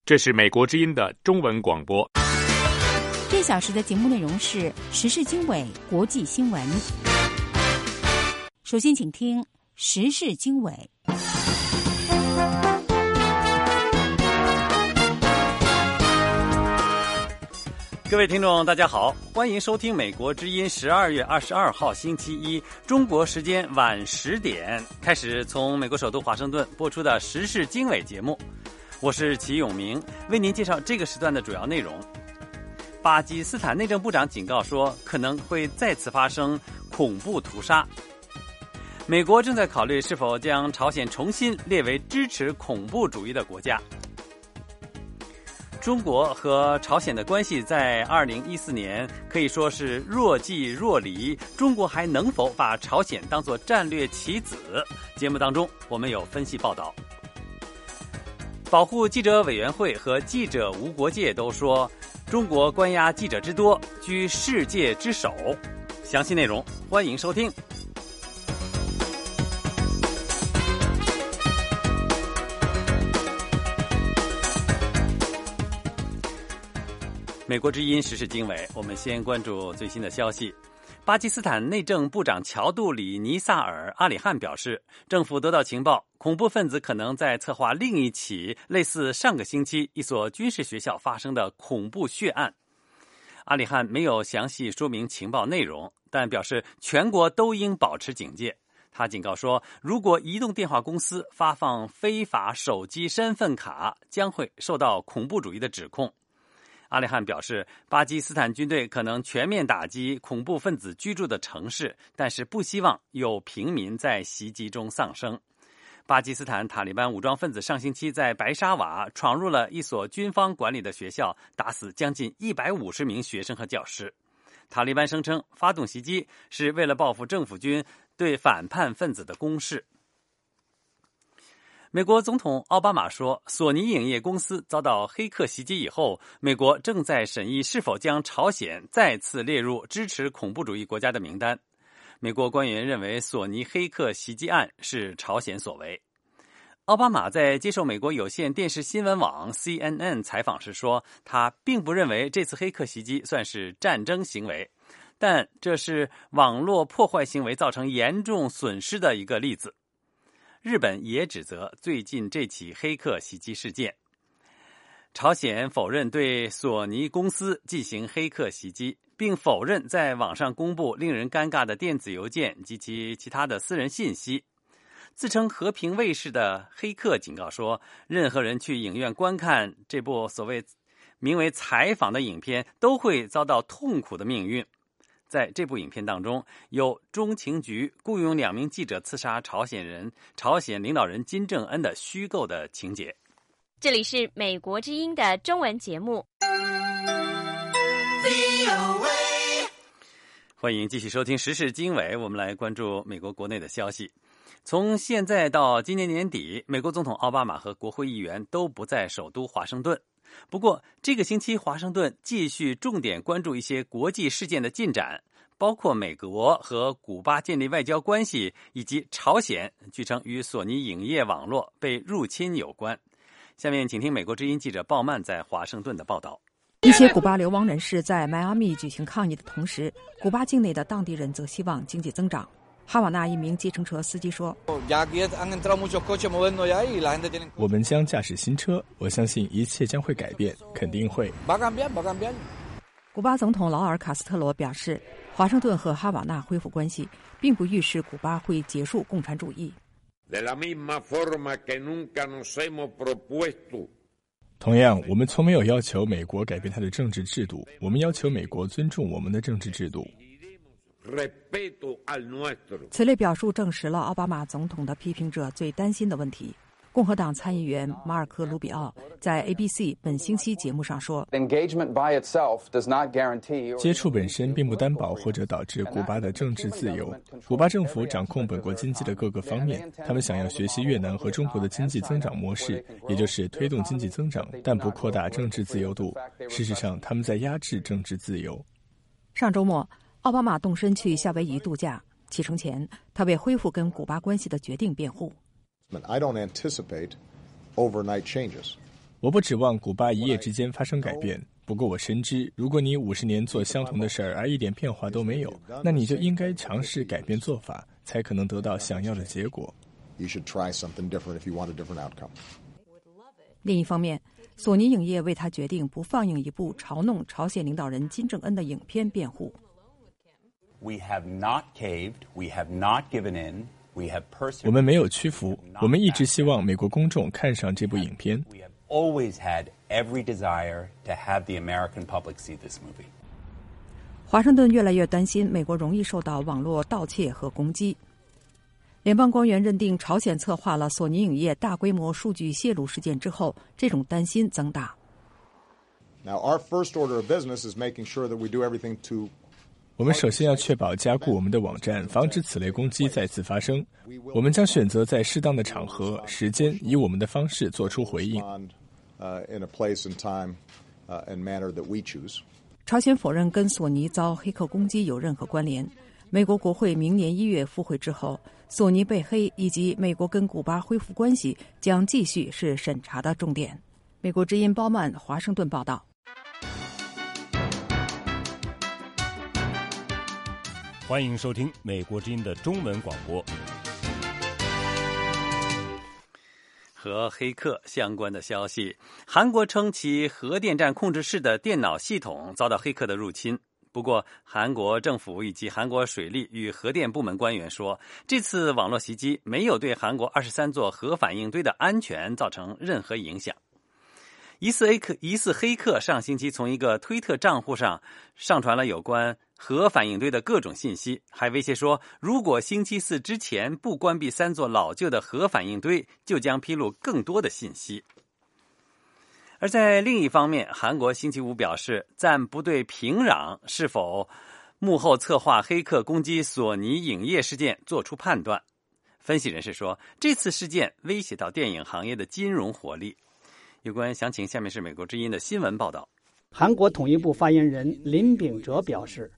这是美国之音的中文广播。 这小时的节目内容是时事经纬、国际新闻。首先请听时事经纬。 各位听众大家好，欢迎收听美国之音12月22号星期一中国时间晚10点开始从美国首都华盛顿播出的时事经纬节目。我是齐永明，为您介绍这个时段的主要内容。巴基斯坦内政部长警告说，可能会再次发生恐怖屠杀。美国正在考虑是否将朝鲜重新列为支持恐怖主义的国家。中国和朝鲜的关系在2014年可以说是若即若离，中国还能否把朝鲜当作战略棋子？节目当中我们有分析报道。保护记者委员会和记者无国界都说，中国关押记者之多，居世界之首。详细内容欢迎收听。美国之音时事经纬，我们先关注最新的消息。巴基斯坦内政部长乔杜里尼萨尔阿里汗表示，政府得到情报，恐怖分子可能在策划另一起类似上个星期一所军事学校发生的恐怖血案。阿里汗没有详细说明情报内容，但表示全国都应保持警戒。他警告说，如果移动电话公司发放非法手机身份卡，将会受到恐怖主义的指控。阿里汗表示，巴基斯坦军队可能全面打击恐怖分子居住的城市，但是不希望有平民在袭击中丧生。巴基斯坦塔利班武装分子上星期在白沙瓦闯入了一所军方管理的学校，打死将近150名学生和教师。塔利班声称，发动袭击是为了报复政府军对反叛分子的攻势。美国总统奥巴马说，索尼影业公司遭到黑客袭击以后，美国正在审议是否将朝鲜再次列入支持恐怖主义国家的名单。美国官员认为，索尼黑客袭击案是朝鲜所为。奥巴马在接受美国有线电视新闻网 CNN 采访时说，他并不认为这次黑客袭击算是战争行为，但这是网络破坏行为造成严重损失的一个例子。日本也指责最近这起黑客袭击事件。朝鲜否认对索尼公司进行黑客袭击，并否认在网上公布令人尴尬的电子邮件及其他的私人信息。自称和平卫士的黑客警告说，任何人去影院观看这部所谓名为采访的影片，都会遭到痛苦的命运。在这部影片当中，有中情局雇佣2名记者刺杀朝鲜领导人金正恩的虚构的情节。 这里是美国之音的中文节目。 欢迎继续收听时事经纬，我们来关注美国国内的消息。从现在到今年年底，美国总统奥巴马和国会议员都不在首都华盛顿。不过这个星期华盛顿继续重点关注一些国际事件的进展，包括美国和古巴建立外交关系，以及朝鲜据称与索尼影业网络被入侵有关。下面请听美国之音记者鲍曼在华盛顿的报道。 一些古巴流亡人士在迈阿密举行抗议的同时，古巴境内的当地人则希望经济增长。哈瓦那一名计程车司机说， 我们将驾驶新车，我相信一切将会改变，肯定会。 古巴总统劳尔·卡斯特罗表示，华盛顿和哈瓦那恢复关系并不预示古巴会结束共产主义。 同样，我们从没有要求美国改变它的政治制度，我们要求美国尊重我们的政治制度。 此类表述证实了奥巴马总统的批评者最担心的问题。共和党参议员马尔科·卢比奥在 ABC 本星期节目上说， 接触本身并不担保或者导致古巴的政治自由。古巴政府掌控本国经济的各个方面，他们想要学习越南和中国的经济增长模式，也就是推动经济增长，但不扩大政治自由度。事实上，他们在压制政治自由。 上周末，奥巴马动身去夏威夷度假，启程前，他为恢复跟古巴关系的决定辩护。 我不指望古巴一夜之间发生改变，不过我深知，如果你50年做相同的事儿而一点变化都没有，那你就应该尝试改变做法，才可能得到想要的结果。 另一方面，索尼影业为他决定不放映一部嘲弄朝鲜领导人金正恩的影片辩护。 We have not caved, we have not given in, we have persevered. 我们没有屈服，我们一直希望美国公众看上这部影片。 We have always had every desire to have the American public see this movie. 华盛顿越来越担心美国容易受到网络盗窃和攻击。联邦官员认定朝鲜策划了索尼影业大规模数据泄露事件之后，这种担心增大。 Now, our first order of business is making sure that we do everything to 我们首先要确保加固我们的网站，防止此类攻击再次发生。我们将选择在适当的场合、时间，以我们的方式做出回应。 朝鲜否认跟索尼遭黑客攻击有任何关联。美国国会明年1月复会之后，索尼被黑以及美国跟古巴恢复关系将继续是审查的重点。美国之音包曼华盛顿报道。 欢迎收听美国之音的中文广播。 和黑客相关的消息，韩国称其核电站控制室的电脑系统遭到黑客的入侵。不过，韩国政府以及韩国水利与核电部门官员说，这次网络袭击没有对韩国23座核反应堆的安全造成任何影响。疑似黑客上星期从一个推特账户上上传了有关核反应堆的各种信息，还威胁说，如果星期4之前不关闭3座老旧的核反应堆，就将披露更多的信息。而在另一方面，韩国星期5表示，暂不对平壤是否幕后策划黑客攻击索尼影业事件做出判断。分析人士说，这次事件威胁到电影行业的金融活力。有关详情，下面是美国之音的新闻报道。 韩国统一部发言人林秉哲表示，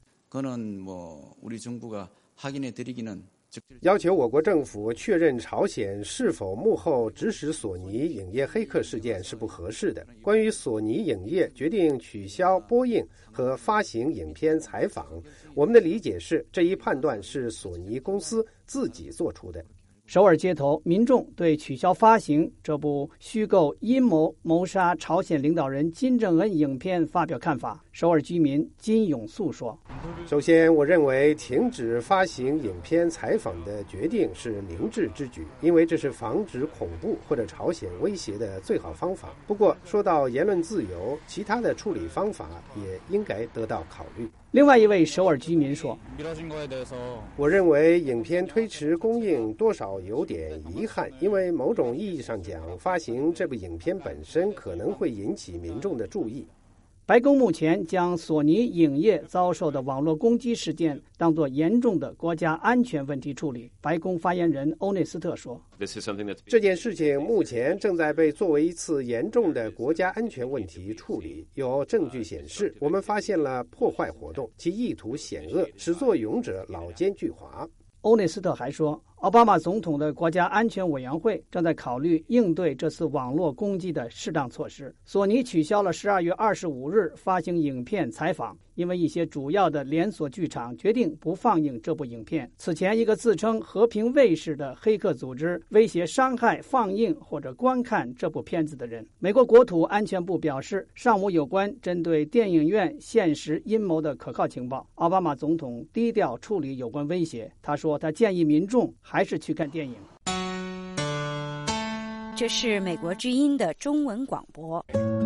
要求我国政府确认朝鲜是否幕后指使索尼影业黑客事件是不合适的。关于索尼影业决定取消播映和发行影片采访，我们的理解是，这一判断是索尼公司自己做出的。 首尔街头，民众对取消发行这部虚构阴谋谋杀朝鲜领导人金正恩影片发表看法。首尔居民金永素说， 首先，我认为停止发行影片采访的决定是明智之举，因为这是防止恐怖或者朝鲜威胁的最好方法。不过，说到言论自由，其他的处理方法也应该得到考虑。 另外一位首尔居民说， 我认为影片推迟公映多少有点遗憾，因为某种意义上讲，发行这部影片本身可能会引起民众的注意。 白宫目前将索尼影业遭受的网络攻击事件当作严重的国家安全问题处理。白宫发言人欧内斯特说， 这件事情目前正在被作为一次严重的国家安全问题处理。有证据显示，我们发现了破坏活动，其意图险恶，始作俑者老奸巨猾。 欧内斯特还说，奥巴马总统的国家安全委员会正在考虑应对这次网络攻击的适当措施。索尼取消了12月25日发行影片采访，因为一些主要的连锁剧场决定不放映这部影片。此前，一个自称和平卫士的黑客组织威胁伤害放映或者观看这部片子的人。美国国土安全部表示，尚无有关针对电影院现实阴谋的可靠情报。奥巴马总统低调处理有关威胁，他说他建议民众还是去看电影。 这是美国之音的中文广播。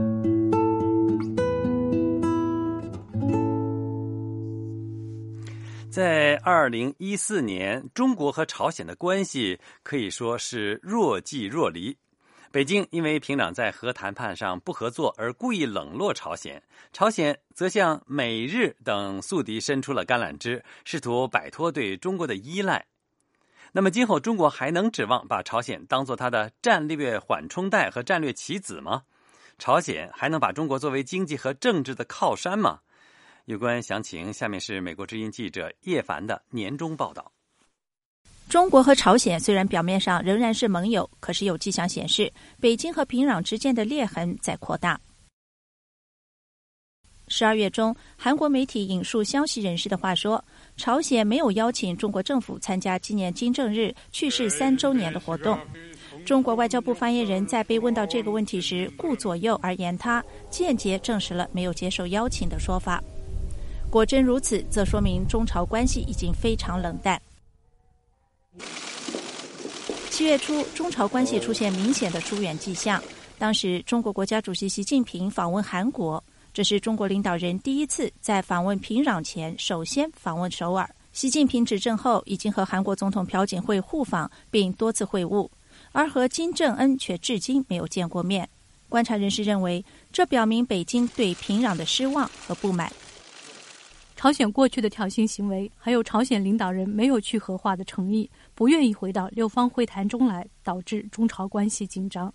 在2014年，中国和朝鲜的关系可以说是若即若离。北京因为平壤在核谈判上不合作而故意冷落朝鲜，朝鲜则向美日等宿敌伸出了橄榄枝，试图摆脱对中国的依赖。那么今后中国还能指望把朝鲜当作它的战略缓冲带和战略棋子吗？朝鲜还能把中国作为经济和政治的靠山吗？有关详情，下面是美国之音记者叶凡的年终报道。 中国和朝鲜虽然表面上仍然是盟友，可是有迹象显示，北京和平壤之间的裂痕在扩大。12月中，韩国媒体引述消息人士的话说，朝鲜没有邀请中国政府参加纪念金正日去世3周年的活动。中国外交部发言人在被问到这个问题时，顾左右而言他，间接证实了没有接受邀请的说法。果真如此，则说明中朝关系已经非常冷淡。7月初，中朝关系出现明显的疏远迹象。当时，中国国家主席习近平访问韩国，这是中国领导人第一次在访问平壤前首先访问首尔。习近平执政后，已经和韩国总统朴槿惠互访，并多次会晤，而和金正恩却至今没有见过面。观察人士认为，这表明北京对平壤的失望和不满。 朝鲜过去的挑衅行为，还有朝鲜领导人没有去核化的诚意，不愿意回到六方会谈中来，导致中朝关系紧张。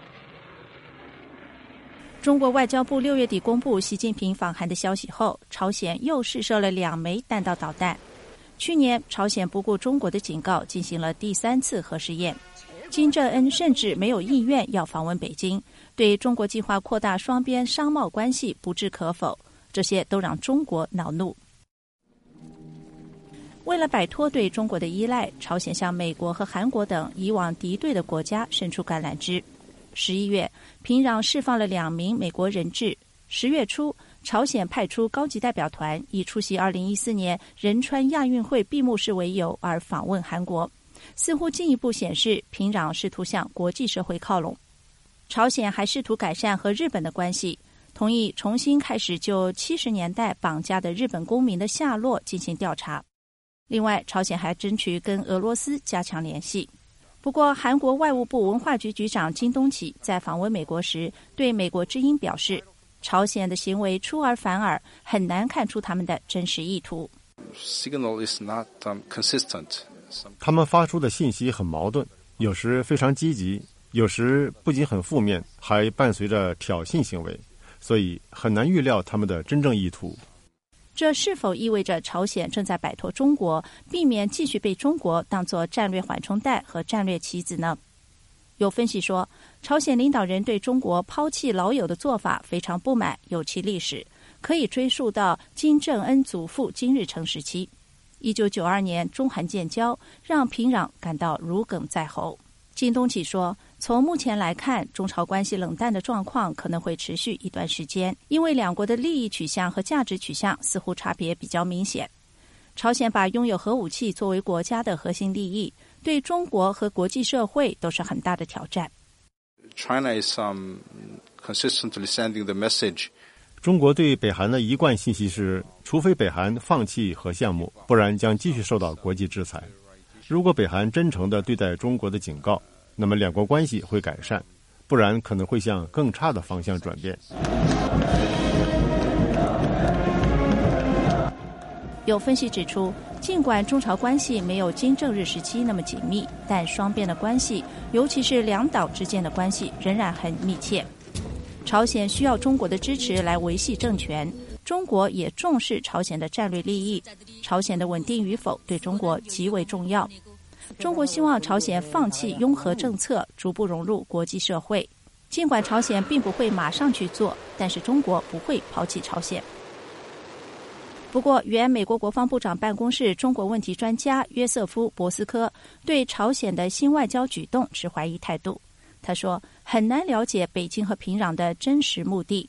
中国外交部6月底公布习近平访韩的消息后，朝鲜又试射了2枚弹道导弹。去年，朝鲜不顾中国的警告，进行了第3次核试验。金正恩甚至没有意愿要访问北京，对中国计划扩大双边商贸关系不置可否，这些都让中国恼怒。为了摆脱对中国的依赖，朝鲜向美国和韩国等以往敌对的国家伸出橄榄枝。11月，平壤释放了2名美国人质。10月初，朝鲜派出高级代表团，以出席2014年仁川亚运会闭幕式为由而访问韩国，似乎进一步显示平壤试图向国际社会靠拢。朝鲜还试图改善和日本的关系，同意重新开始就70年代绑架的日本公民的下落进行调查。另外，朝鲜还争取跟俄罗斯加强联系。不过，韩国外务部文化局局长金东起在访问美国时，对美国之音表示，朝鲜的行为出尔反尔，很难看出他们的真实意图。 他们发出的信息很矛盾，有时非常积极，有时不仅很负面，还伴随着挑衅行为，所以很难预料他们的真正意图。 这是否意味着朝鲜正在摆脱中国，避免继续被中国当作战略缓冲带和战略棋子呢？有分析说，朝鲜领导人对中国抛弃老友的做法非常不满，有其历史，可以追溯到金正恩祖父金日成时期。1992年中韩建交，让平壤感到如鲠在喉。金东起说，从目前来看，中朝关系冷淡的状况可能会持续一段时间，因为两国的利益取向和价值取向似乎差别比较明显。朝鲜把拥有核武器作为国家的核心利益，对中国和国际社会都是很大的挑战。 China is consistently sending the message. 中国对北韩的一贯信息是，除非北韩放弃核项目，不然将继续受到国际制裁。如果北韩真诚地对待中国的警告，那么两国关系会改善，不然可能会向更差的方向转变。 有分析指出，尽管中朝关系没有金正日时期那么紧密，但双边的关系，尤其是两岛之间的关系仍然很密切。朝鲜需要中国的支持来维系政权，中国也重视朝鲜的战略利益，朝鲜的稳定与否对中国极为重要。中国希望朝鲜放弃拥核政策，逐步融入国际社会。尽管朝鲜并不会马上去做，但是中国不会抛弃朝鲜。不过，原美国国防部长办公室中国问题专家约瑟夫·博斯科对朝鲜的新外交举动持怀疑态度。他说，很难了解北京和平壤的真实目的。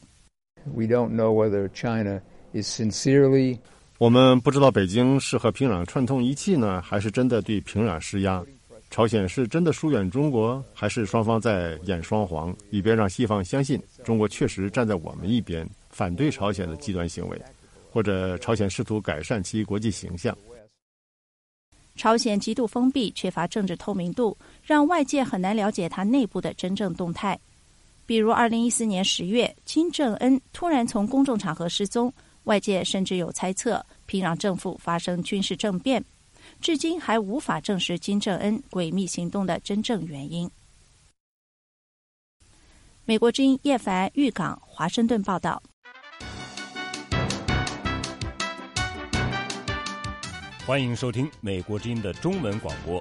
我们不知道北京是和平壤串通一气呢，还是真的对平壤施压。朝鲜是真的疏远中国，还是双方在演双簧，以便让西方相信中国确实站在我们一边，反对朝鲜的极端行为，或者朝鲜试图改善其国际形象。 朝鲜极度封闭，缺乏政治透明度，让外界很难了解它内部的真正动态。比如2014年10月，金正恩突然从公众场合失踪，外界甚至有猜测平壤政府发生军事政变，至今还无法证实金正恩诡秘行动的真正原因。美国之音叶凡、玉港、华盛顿报道。 欢迎收听美国之音的中文广播。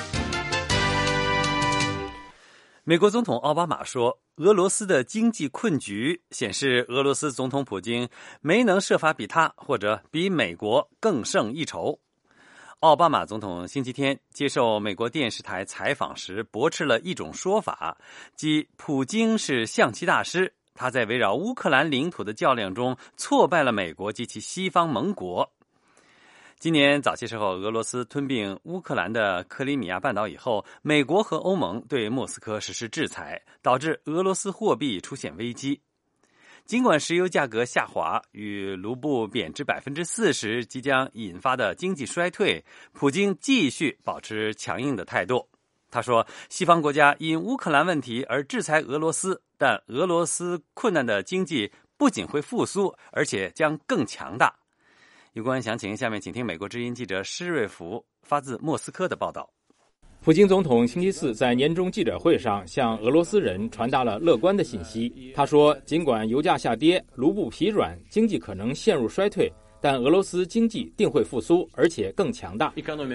美国总统奥巴马说，俄罗斯的经济困局显示俄罗斯总统普京没能设法比他或者比美国更胜一筹。奥巴马总统星期天接受美国电视台采访时驳斥了一种说法，即普京是象棋大师，他在围绕乌克兰领土的较量中挫败了美国及其西方盟国。今年早些时候，俄罗斯吞并乌克兰的克里米亚半岛以后，美国和欧盟对莫斯科实施制裁，导致俄罗斯货币出现危机。尽管石油价格下滑与卢布贬值 40% 即将引发的经济衰退，普京继续保持强硬的态度。他说，西方国家因乌克兰问题而制裁俄罗斯，但俄罗斯困难的经济不仅会复苏，而且将更强大。有关详情，下面请听美国之音记者施瑞福发自莫斯科的报道。 普京总统星期四在年终记者会上向俄罗斯人传达了乐观的信息。他说，尽管油价下跌，卢布疲软，经济可能陷入衰退，但俄罗斯经济定会复苏，而且更强大。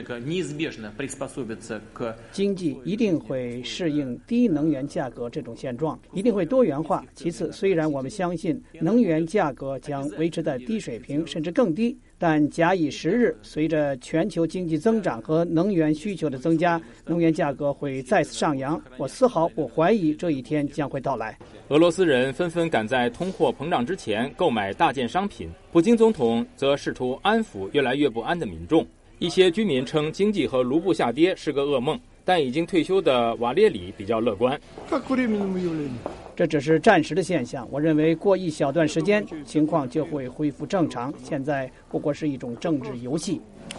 经济一定会适应低能源价格这种现状，一定会多元化。其次，虽然我们相信能源价格将维持在低水平，甚至更低，但假以时日，随着全球经济增长和能源需求的增加，能源价格会再次上扬。我丝毫不怀疑这一天将会到来。 俄罗斯人纷纷赶在通货膨胀之前购买大件商品，普京总统则试图安抚越来越不安的民众。一些居民称经济和卢布下跌是个噩梦，但已经退休的瓦列里比较乐观。 这只是暂时的现象，我认为过一小段时间情况就会恢复正常，现在不过是一种政治游戏。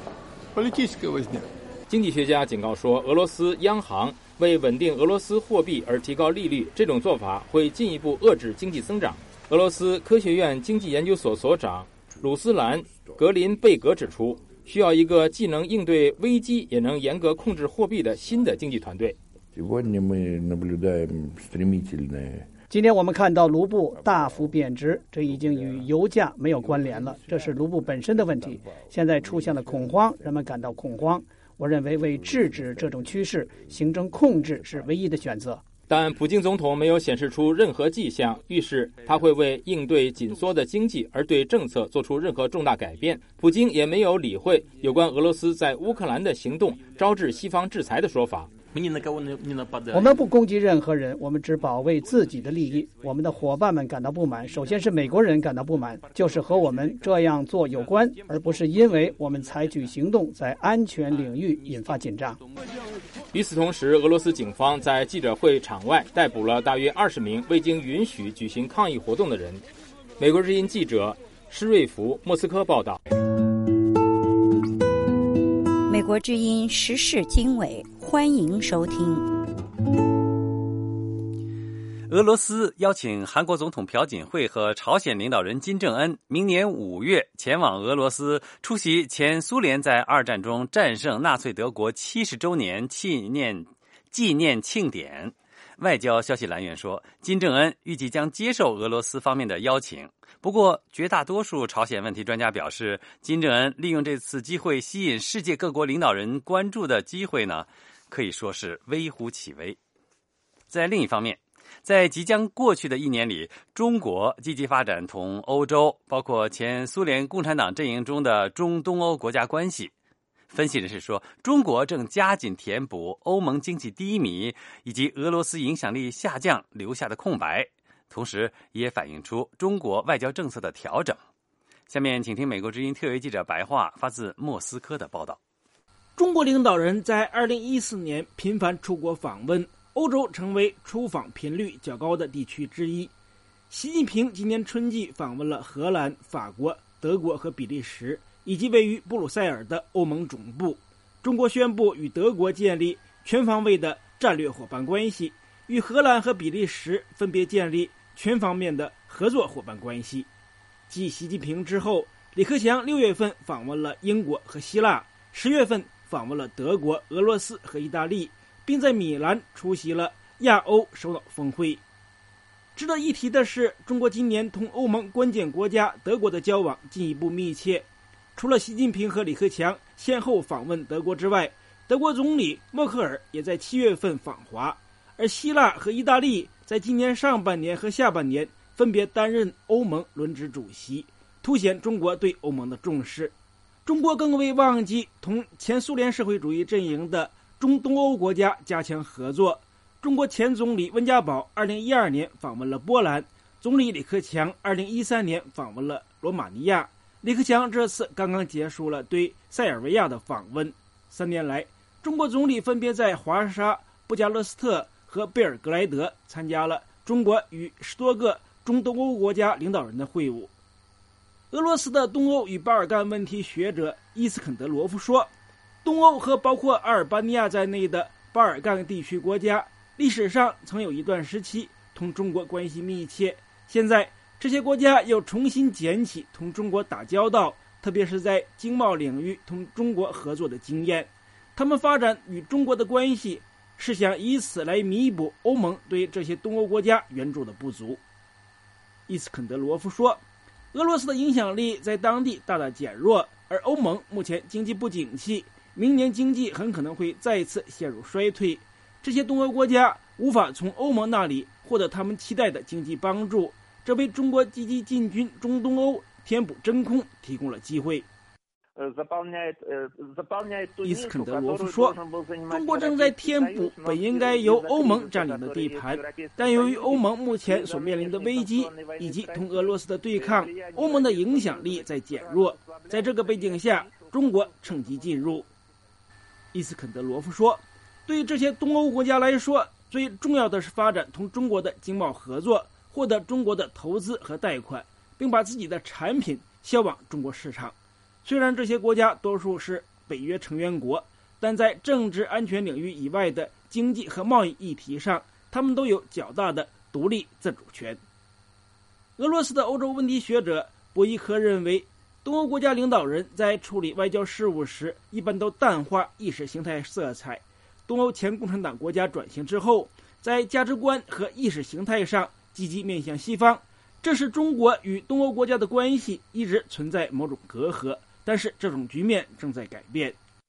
经济学家警告说，俄罗斯央行为稳定俄罗斯货币而提高利率，这种做法会进一步遏制经济增长。俄罗斯科学院经济研究所所长鲁斯兰·格林贝格指出，需要一个既能应对危机也能严格控制货币的新的经济团队。 今天我们看到卢布大幅贬值，这已经与油价没有关联了，这是卢布本身的问题。现在出现了恐慌，人们感到恐慌。我认为为制止这种趋势，行政控制是唯一的选择。 但普京总统没有显示出任何迹象，预示他会为应对紧缩的经济而对政策做出任何重大改变。普京也没有理会有关俄罗斯在乌克兰的行动招致西方制裁的说法。 我们不攻击任何人，我们只保卫自己的利益。我们的伙伴们感到不满，首先是美国人感到不满，就是和我们这样做有关，而不是因为我们采取行动在安全领域引发紧张。 与此同时，俄罗斯警方在记者会场外逮捕了大约20名未经允许举行抗议活动的人。美国之音记者施瑞福，莫斯科报道。 美国之音时事经纬，欢迎收听。 俄罗斯邀请韩国总统朴槿惠和朝鲜领导人金正恩明年5月前往俄罗斯出席前苏联在二战中战胜纳粹德国70周年纪念庆典。外交消息来源说，金正恩预计将接受俄罗斯方面的邀请。不过，绝大多数朝鲜问题专家表示，金正恩利用这次机会吸引世界各国领导人关注的机会呢，可以说是微乎其微。在另一方面，在即将过去的1年里，中国积极发展同欧洲，包括前苏联共产党阵营中的中东欧国家关系。分析人士说，中国正加紧填补欧盟经济低迷以及俄罗斯影响力下降留下的空白，同时也反映出中国外交政策的调整。下面请听美国之音特约记者白桦发自莫斯科的报道。 中国领导人在2014年频繁出国访问，欧洲成为出访频率较高的地区之一。习近平今年春季访问了荷兰、法国、德国和比利时，以及位于布鲁塞尔的欧盟总部。中国宣布与德国建立全方位的战略伙伴关系，与荷兰和比利时分别建立全方面的合作伙伴关系。继习近平之后，李克强6月份访问了英国和希腊，10月份访问了德国、俄罗斯和意大利，并在米兰出席了亚欧首脑峰会。值得一提的是，中国今年同欧盟关键国家德国的交往进一步密切。除了习近平和李克强， 先后访问德国之外，德国总理默克尔也在7月份访华，而希腊和意大利在今年上半年和下半年分别担任欧盟轮值主席，凸显中国对欧盟的重视。中国更未忘记同前苏联社会主义阵营的中东欧国家加强合作。中国前总理温家宝2012年访问了波兰，总理李克强2013年访问了罗马尼亚。李克强这次刚刚结束了对塞尔维亚的访问。3年来，中国总理分别在华沙、布加勒斯特和贝尔格莱德参加了中国与10多个中东欧国家领导人的会晤。俄罗斯的东欧与巴尔干问题学者伊斯肯德罗夫说，东欧和包括阿尔巴尼亚在内的巴尔干地区国家历史上曾有一段时期同中国关系密切，现在这些国家又重新捡起同中国打交道，特别是在经贸领域同中国合作的经验。他们发展与中国的关系是想以此来弥补欧盟对这些东欧国家援助的不足。伊斯肯德罗夫说，俄罗斯的影响力在当地大大减弱，而欧盟目前经济不景气，明年经济很可能会再次陷入衰退。这些东欧国家无法从欧盟那里获得他们期待的经济帮助，这为中国积极进军中东欧填补真空提供了机会。伊斯肯德罗夫说，中国正在填补本应该由欧盟占领的地盘，但由于欧盟目前所面临的危机以及同俄罗斯的对抗，欧盟的影响力在减弱。在这个背景下，中国趁机进入。伊斯肯德罗夫说，对于这些东欧国家来说，最重要的是发展同中国的经贸合作，获得中国的投资和贷款，并把自己的产品销往中国市场。虽然这些国家多数是北约成员国，但在政治安全领域以外的经济和贸易议题上，他们都有较大的独立自主权。俄罗斯的欧洲问题学者博伊科认为，东欧国家领导人在处理外交事务时一般都淡化意识形态色彩。东欧前共产党国家转型之后，在价值观和意识形态上积极面向西方，这使中国与东欧国家的关系一直存在某种隔阂，但是这种局面正在改变。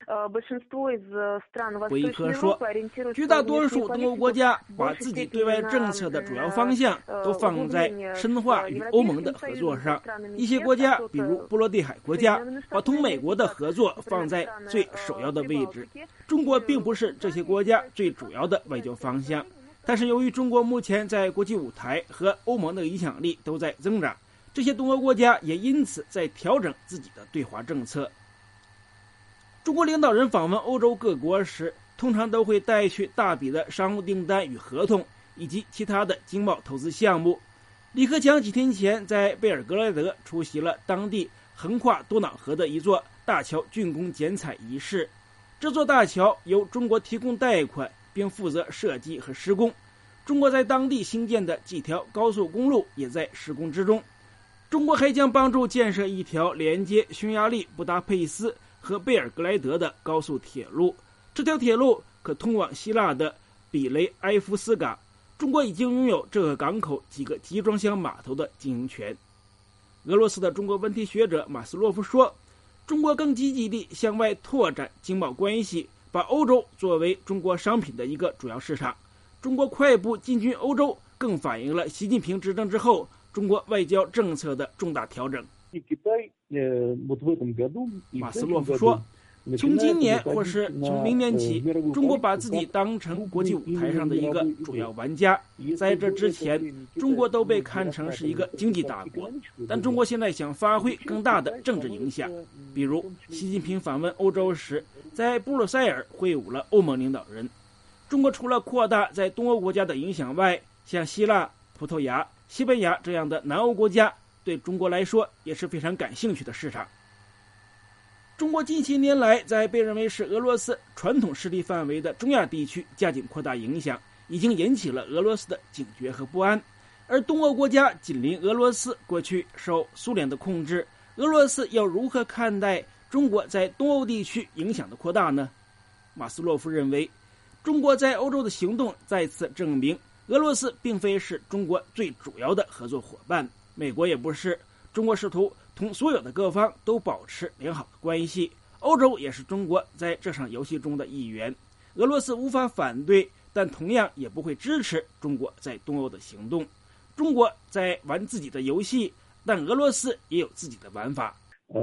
博伊科说，绝大多数东欧国家把自己对外政策的主要方向都放在深化与欧盟的合作上。一些国家，比如波罗的海国家，把同美国的合作放在最首要的位置。中国并不是这些国家最主要的外交方向，但是由于中国目前在国际舞台和欧盟的影响力都在增长，这些东欧国家也因此在调整自己的对华政策。中国领导人访问欧洲各国时，通常都会带去大笔的商务订单与合同，以及其他的经贸投资项目。李克强几天前在贝尔格莱德出席了当地横跨多瑙河的一座大桥竣工剪彩仪式。这座大桥由中国提供贷款，并负责设计和施工。中国在当地新建的几条高速公路也在施工之中。中国还将帮助建设一条连接匈牙利布达佩斯和贝尔格莱德的高速铁路，这条铁路可通往希腊的比雷埃夫斯港。中国已经拥有这个港口几个集装箱码头的经营权。俄罗斯的中国问题学者马斯洛夫说，中国更积极地向外拓展经贸关系，把欧洲作为中国商品的一个主要市场。中国快步进军欧洲，更反映了习近平执政之后中国外交政策的重大调整。马斯洛夫说，从今年或是从明年起，中国把自己当成国际舞台上的一个主要玩家。在这之前，中国都被看成是一个经济大国，但中国现在想发挥更大的政治影响。比如，习近平访问欧洲时，在布鲁塞尔会晤了欧盟领导人。中国除了扩大在东欧国家的影响外，像希腊、葡萄牙、西班牙这样的南欧国家，对中国来说也是非常感兴趣的市场。中国近些年来在被认为是俄罗斯传统势力范围的中亚地区加紧扩大影响，已经引起了俄罗斯的警觉和不安。而东欧国家紧邻俄罗斯，过去受苏联的控制，俄罗斯要如何看待中国在东欧地区影响的扩大呢？马斯洛夫认为，中国在欧洲的行动再次证明，俄罗斯并非是中国最主要的合作伙伴，美国也不是。中国试图同所有的各方都保持良好的关系， 欧洲也是中国在这场游戏中的一员。俄罗斯无法反对，但同样也不会支持中国在东欧的行动。中国在玩自己的游戏，但俄罗斯也有自己的玩法。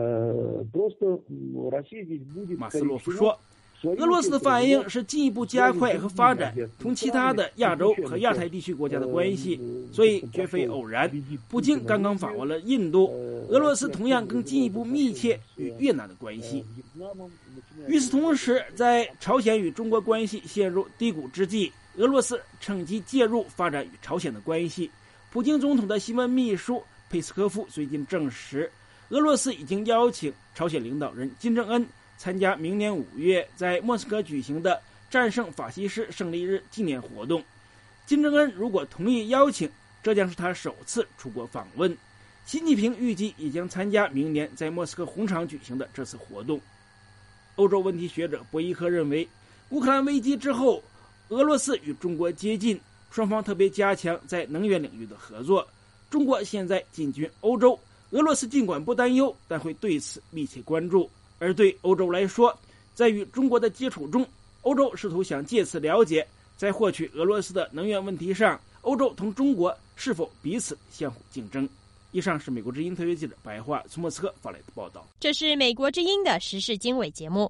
马斯洛夫说，俄罗斯的反应是进一步加快和发展同其他的亚洲和亚太地区国家的关系，所以绝非偶然。普京刚刚访问了印度，俄罗斯同样更进一步密切与越南的关系。与此同时，在朝鲜与中国关系陷入低谷之际，俄罗斯趁机介入发展与朝鲜的关系。普京总统的新闻秘书佩斯科夫最近证实，俄罗斯已经邀请朝鲜领导人金正恩参加明年5月在莫斯科举行的战胜法西斯胜利日纪念活动。金正恩如果同意邀请，这将是他首次出国访问。习近平预计也将参加明年在莫斯科红场举行的这次活动。欧洲问题学者博伊赫认为，乌克兰危机之后，俄罗斯与中国接近，双方特别加强在能源领域的合作。中国现在进军欧洲，俄罗斯尽管不担忧，但会对此密切关注。而对欧洲来说，在与中国的接触中，欧洲试图想借此了解，在获取俄罗斯的能源问题上，欧洲同中国是否彼此相互竞争。以上是美国之音特约记者白桦从莫斯科发来的报道。 这是美国之音的时事经纬节目。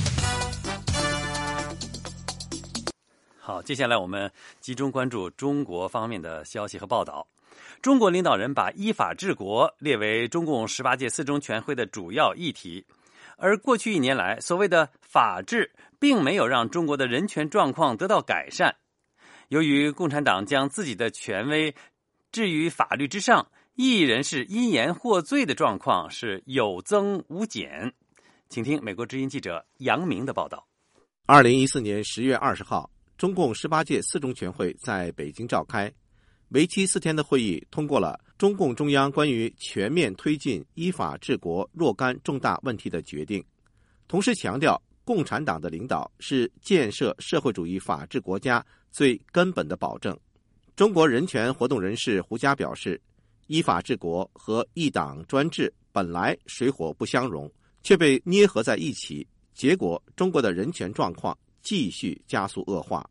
好，接下来我们集中关注中国方面的消息和报道。中国领导人把依法治国列为中共18届四中全会的主要议题，而过去1年来，所谓的法治并没有让中国的人权状况得到改善。由于共产党将自己的权威置于法律之上，异议人士因言获罪的状况是有增无减。请听美国之音记者杨明的报道。 2014年10月20号，中共18届四中全会在北京召开，为期4天的会议通过了中共中央关于全面推进依法治国若干重大问题的决定，同时强调共产党的领导是建设社会主义法治国家最根本的保证。中国人权活动人士胡佳表示，依法治国和一党专制本来水火不相容，却被捏合在一起，结果中国的人权状况继续加速恶化。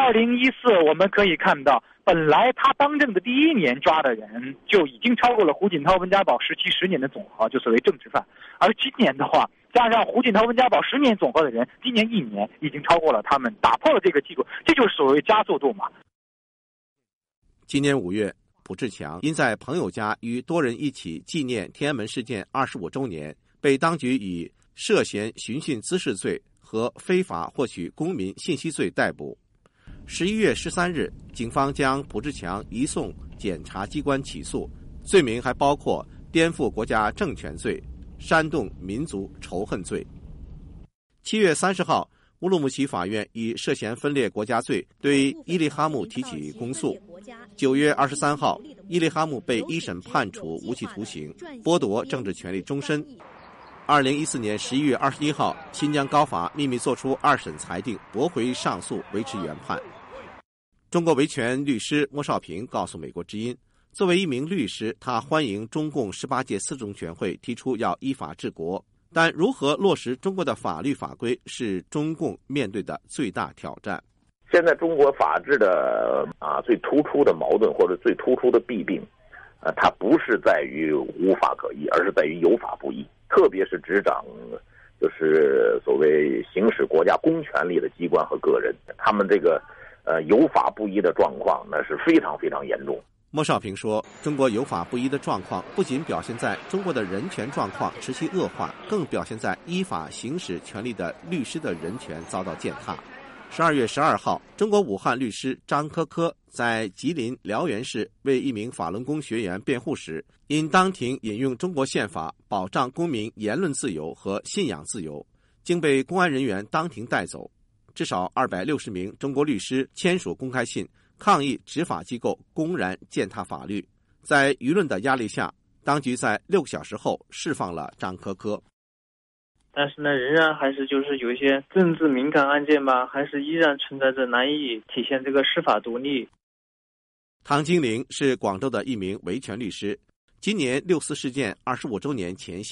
2014我们可以看到，本来他当政的第1年抓的人就已经超过了胡锦涛、温家宝17、10年的总和，就所谓政治犯。而今年的话，加上胡锦涛、温家宝10年总和的人，今年1年已经超过了他们，打破了这个记录，这就是所谓加速度嘛。 今年5月，卜志强因在朋友家与多人一起纪念天安门事件25周年，被当局以涉嫌寻衅滋事罪和非法获取公民信息罪逮捕。11月13日，警方将卜志强移送检察机关起诉，罪名还包括颠覆国家政权罪、煽动民族仇恨罪。7月30号，乌鲁木齐法院以涉嫌分裂国家罪对伊利哈木提起公诉。9月23号，伊利哈木被一审判处无期徒刑，剥夺政治权利终身。2014年11月21号，新疆高法秘密作出2审裁定，驳回上诉，维持原判。中国维权律师莫少平告诉美国之音，作为一名律师，他欢迎中共18届四中全会提出要依法治国，但如何落实中国的法律法规是中共面对的最大挑战。 现在中国法治的最突出的矛盾或者最突出的弊病，它不是在于无法可依，而是在于有法不依。特别是执掌就是所谓行使国家公权力的机关和个人，他们这个有法不依的状况那是非常非常严重。 莫少平说，中国有法不依的状况不仅表现在中国的人权状况持续恶化，更表现在依法行使权利的律师的人权遭到践踏。12月12号，中国武汉律师张科科在吉林辽源市为一名法轮功学员辩护时，因当庭引用中国宪法保障公民言论自由和信仰自由，经被公安人员当庭带走。至少260名中国律师签署公开信，抗议执法机构公然践踏法律。在舆论的压力下，当局在6个小时后释放了张科科。 但是呢，仍然还是就是有一些政治敏感案件吧，还是依然存在着难以体现这个司法独立。 唐金玲是广州的一名维权律师，今年6·4事件25周年前夕，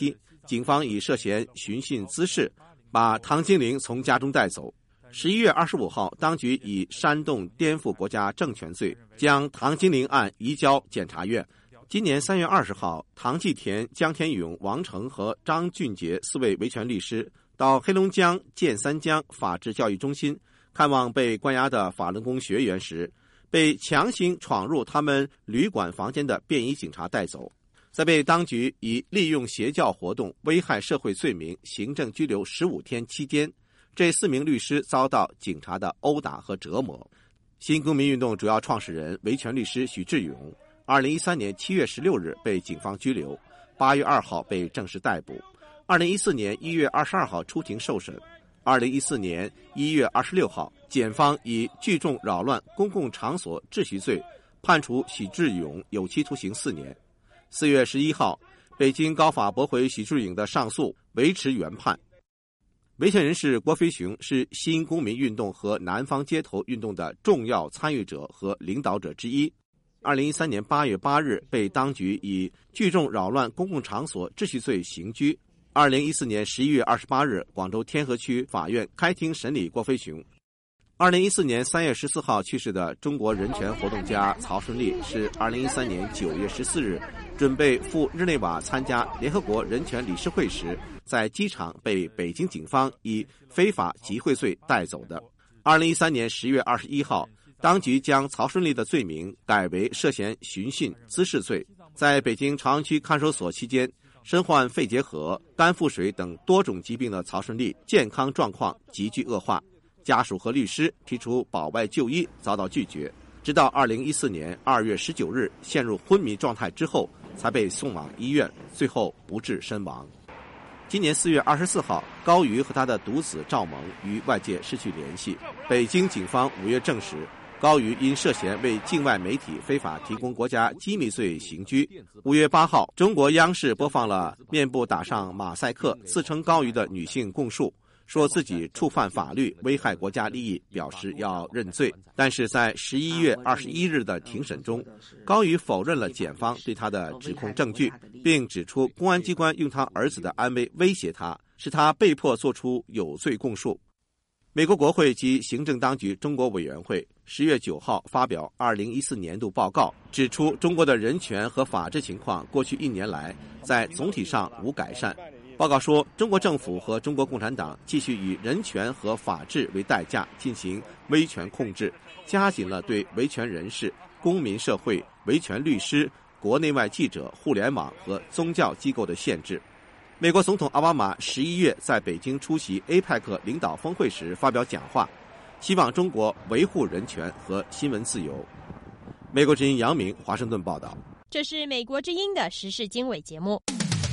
警方以涉嫌寻衅滋事，把唐金玲从家中带走。11月25号，当局以煽动颠覆国家政权罪将唐金玲案移交检察院。今年3月20号，唐继田、江天勇、王成和张俊杰4位维权律师到黑龙江建三江法治教育中心看望被关押的法轮功学员时，被强行闯入他们旅馆房间的便衣警察带走，在被当局以利用邪教活动危害社会罪名行政拘留15天期间，这4名律师遭到警察的殴打和折磨。新公民运动主要创始人维权律师许志勇2013年7月16日被警方拘留，8月2号被正式逮捕，2014年1月22号出庭受审。2014年1月26号，检方以聚众扰乱公共场所秩序罪判处许志勇有期徒刑4年。4月11号，北京高法驳回许志勇的上诉，维持原判。维权人士郭飞雄是新公民运动和南方街头运动的重要参与者和领导者之一。2013年8月8日被当局以聚众扰乱公共场所秩序罪刑拘。2014年11月28日，广州天河区法院开庭审理郭飞雄。2014年3月14号去世的中国人权活动家曹顺利是2013年9月14日准备赴日内瓦参加联合国人权理事会时，在机场被北京警方以非法集会罪带走的。2013年10月21号，当局将曹顺利的罪名改为涉嫌寻衅滋事罪。在北京朝阳区看守所期间，身患肺结核、肝腹水等多种疾病的曹顺利健康状况急剧恶化，家属和律师提出保外就医遭到拒绝，直到2014年2月19日陷入昏迷状态之后才被送往医院，最后不治身亡。今年4月24号，高瑜和他的独子赵萌与外界失去联系。北京警方5月证实，高瑜因涉嫌为境外媒体非法提供国家机密罪刑拘。5月8号，中国央视播放了面部打上马赛克、自称高瑜的女性供述，说自己触犯法律，危害国家利益，表示要认罪。但是在11月21日的庭审中，高瑜否认了检方对他的指控证据，并指出公安机关用他儿子的安危威胁他，使他被迫作出有罪供述。美国国会及行政当局中国委员会10月9号发表2014年度报告，指出中国的人权和法治情况过去1年来在总体上无改善。报告说，中国政府和中国共产党继续以人权和法治为代价进行威权控制，加紧了对维权人士、公民社会、维权律师、国内外记者、互联网和宗教机构的限制。美国总统奥巴马11月在北京出席 APEC 领导峰会时发表讲话，希望中国维护人权和新闻自由。美国之音杨明华盛顿报道。 这是美国之音的时事经纬节目。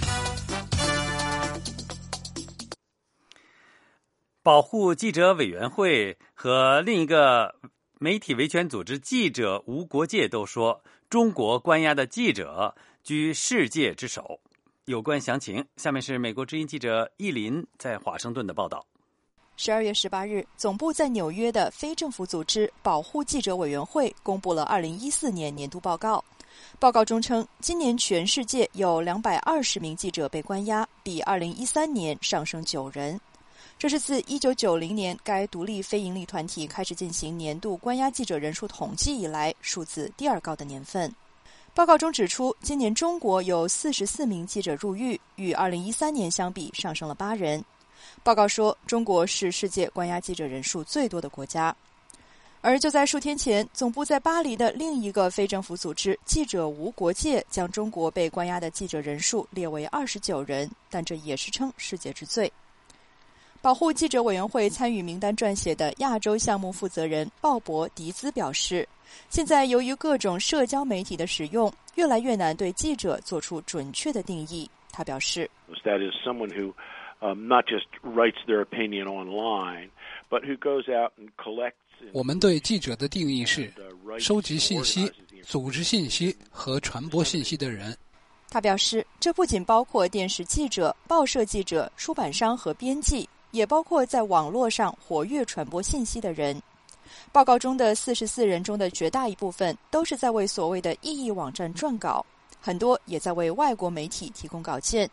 保护记者委员会和另一个媒体维权组织记者无国界都说，中国关押的记者居世界之首。有关详情，下面是美国之音记者易林在华盛顿的报道。 12月18日，总部在纽约的非政府组织保护记者委员会公布了2014年年度报告。报告中称，今年全世界有220名记者被关押，比2013年上升9人。这是自1990年该独立非营利团体开始进行年度关押记者人数统计以来，数字第2高的年份。报告中指出，今年中国有44名记者入狱，与2013年相比上升了8人。报告说，中国是世界关押记者人数最多的国家。而就在数天前，总部在巴黎的另一个非政府组织记者无国界将中国被关押的记者人数列为29人，但这也是称世界之最。保护记者委员会参与名单撰写的亚洲项目负责人鲍勃·迪兹表示，现在由于各种社交媒体的使用，越来越难对记者做出准确的定义。他表示 That is someone who not just writes their opinion online, but who goes out and collects. 我们对记者的定义是收集信息、组织信息和传播信息的人。 他表示，这不仅包括电视记者、报社记者、出版商和编辑，也包括在网络上活跃传播信息的人。报告中的44人中的绝大一部分都是在为所谓的异议网站撰稿，很多也在为外国媒体提供稿件。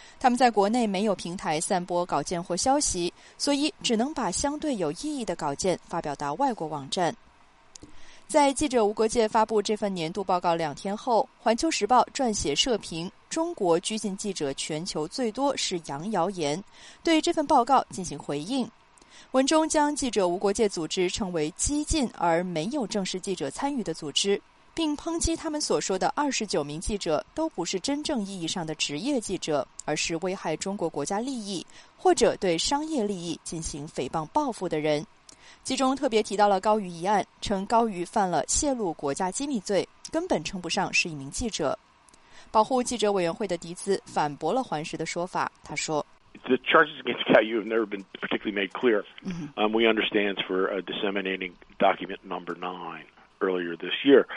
他们在国内没有平台散播稿件或消息，所以只能把相对有意义的稿件发表到外国网站。在记者无国界发布这份年度报告2天后，环球时报撰写社评，中国拘禁记者全球最多是扬谣言，对这份报告进行回应。文中将记者无国界组织称为激进而没有正式记者参与的组织，并抨击他们所说的29名记者都不是真正意义上的职业记者，而是危害中国国家利益或者对商业利益进行诽谤报复的人。其中特别提到了高瑜一案，称高瑜犯了泄露国家机密罪，根本称不上是一名记者。保护记者委员会的迪兹反驳了环时的说法，他说 The charges against Caillou have never been particularly made clear. We understand for disseminating document number 9 earlier this year.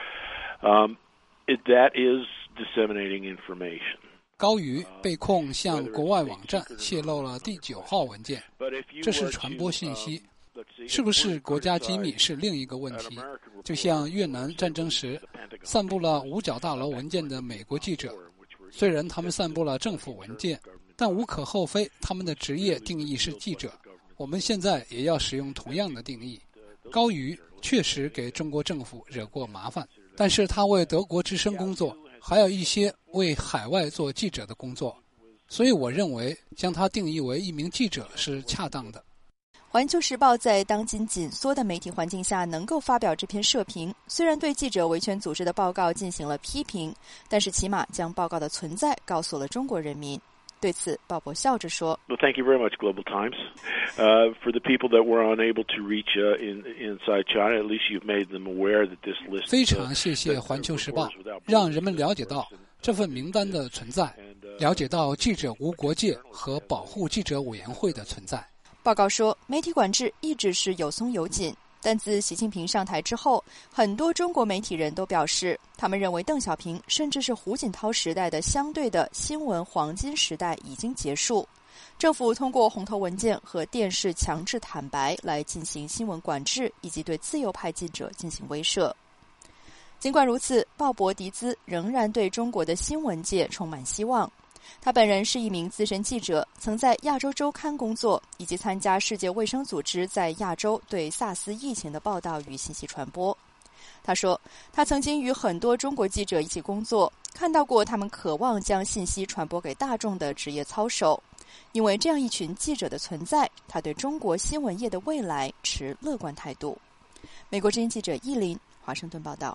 That is disseminating information. 高瑜被控向国外网站泄露了第9号文件，这是传播信息。是不是国家机密是另一个问题，就像越南战争时散布了五角大楼文件的美国记者，虽然他们散布了政府文件，但无可厚非他们的职业定义是记者，我们现在也要使用同样的定义。高瑜确实给中国政府惹过麻烦，但是他为德国之声工作，还有一些为海外做记者的工作，所以我认为将他定义为一名记者是恰当的。 环球时报在当今紧缩的媒体环境下能够发表这篇社评，虽然对记者维权组织的报告进行了批评，但是起码将报告的存在告诉了中国人民。对此，鲍勃笑着说 Well, thank you very much, Global Times. For the people that were unable to reach inside China, at least you've made them aware that this list. 非常谢谢环球时报，让人们了解到这份名单的存在，了解到记者无国界和保护记者委员会的存在。 报告说，媒体管制一直是有松有紧，但自习近平上台之后，很多中国媒体人都表示，他们认为邓小平甚至是胡锦涛时代的相对的新闻黄金时代已经结束。政府通过红头文件和电视强制坦白来进行新闻管制，以及对自由派记者进行威慑。尽管如此，鲍勃·迪兹仍然对中国的新闻界充满希望。他本人是一名资深记者，曾在亚洲周刊工作，以及参加世界卫生组织在亚洲对萨斯疫情的报道与信息传播。他说，他曾经与很多中国记者一起工作，看到过他们渴望将信息传播给大众的职业操守。因为这样一群记者的存在，他对中国新闻业的未来持乐观态度。美国之音记者易林，华盛顿报道。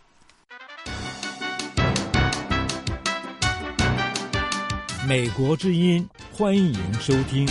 美国之音，欢迎收听。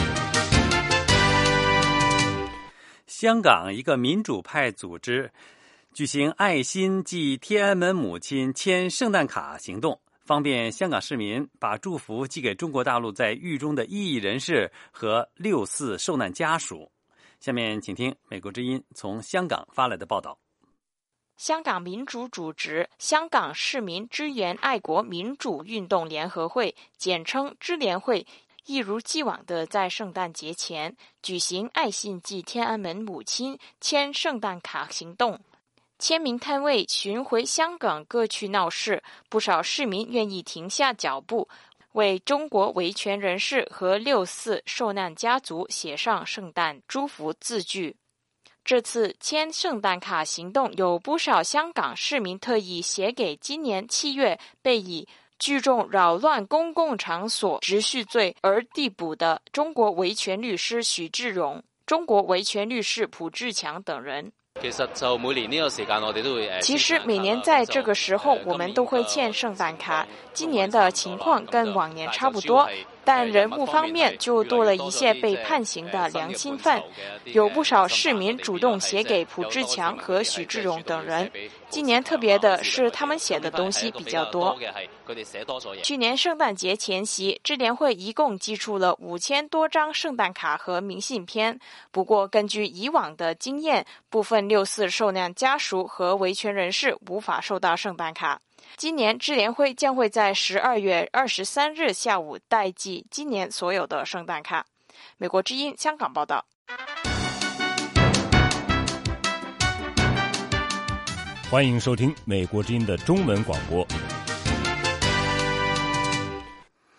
香港一个民主派组织举行爱心暨天安门母亲签圣诞卡行动，方便香港市民把祝福寄给中国大陆在狱中的异议人士和6·4受难家属。下面请听美国之音从香港发来的报道。 香港民主组织香港市民支援爱国民主运动联合会，简称支联会，一如既往地在圣诞节前举行爱心暨天安门母亲签圣诞卡行动。签名摊位巡回香港各区闹市，不少市民愿意停下脚步，为中国维权人士和6·4受难家族写上圣诞祝福字句。这次签圣诞卡行动有不少香港市民特意写给今年7月被以聚众扰乱公共场所秩序罪而逮捕的中国维权律师许志荣、中国维权律师蒲志强等人。其实每年在这个时候我们都会签圣诞卡，今年的情况跟往年差不多，但人物方面就多了一些被判刑的良心犯，有不少市民主动写给蒲志强和许志荣等人。今年特别的是他们写的东西比较多。去年圣诞节前夕，支联会一共寄出了5000多张圣诞卡和明信片，不过根据以往的经验，部分6·4受难家属和维权人士无法收到圣诞卡。今年支联会将会在12月23日下午代寄今年所有的圣诞卡。美国之音香港报道。 欢迎收听美国之音的中文广播。